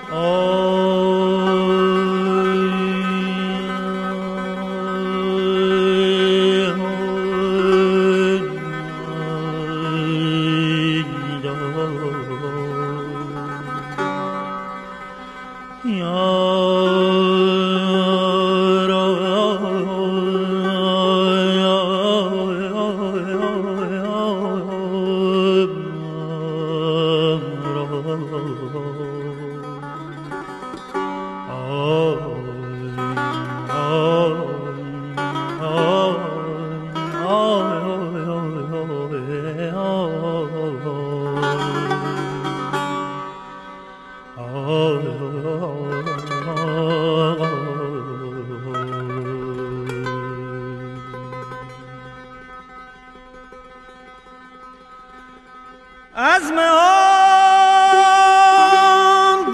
عزم آن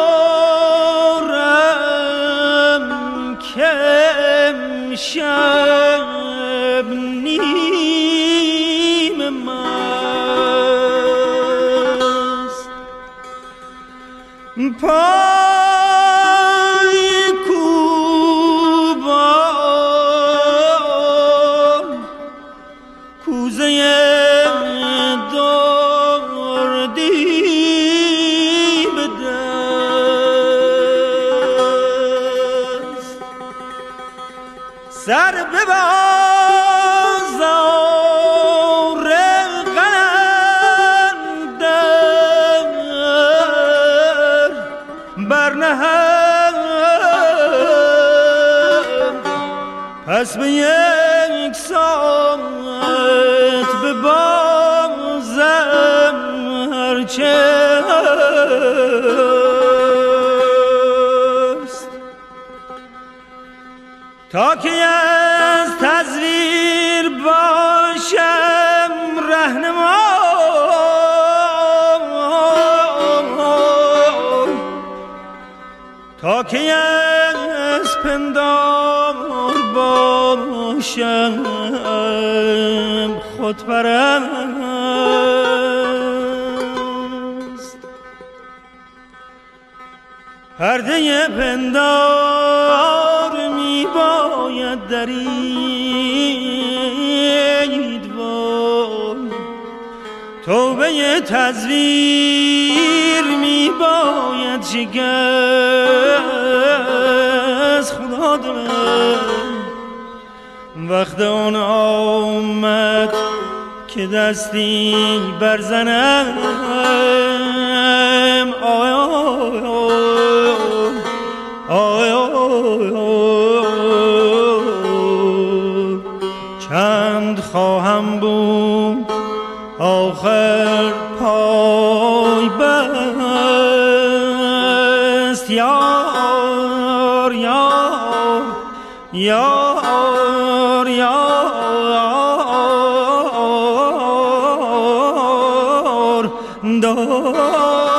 دارم که امشب نیم مست پای کوبان کوزه سر به بازار قلندر برنهم پس به یک ساعت به بازم هرچه تا که از تزویر باشم رهنما تا که از پندار باشم خودپرست پرده پندار می باید درید وای توبه تزویر می باید شکست خدا دارم وقت آن آمد که دستی برزنم آی آی آی چند خواهم بود آخر پای بست یار یار یار یار دار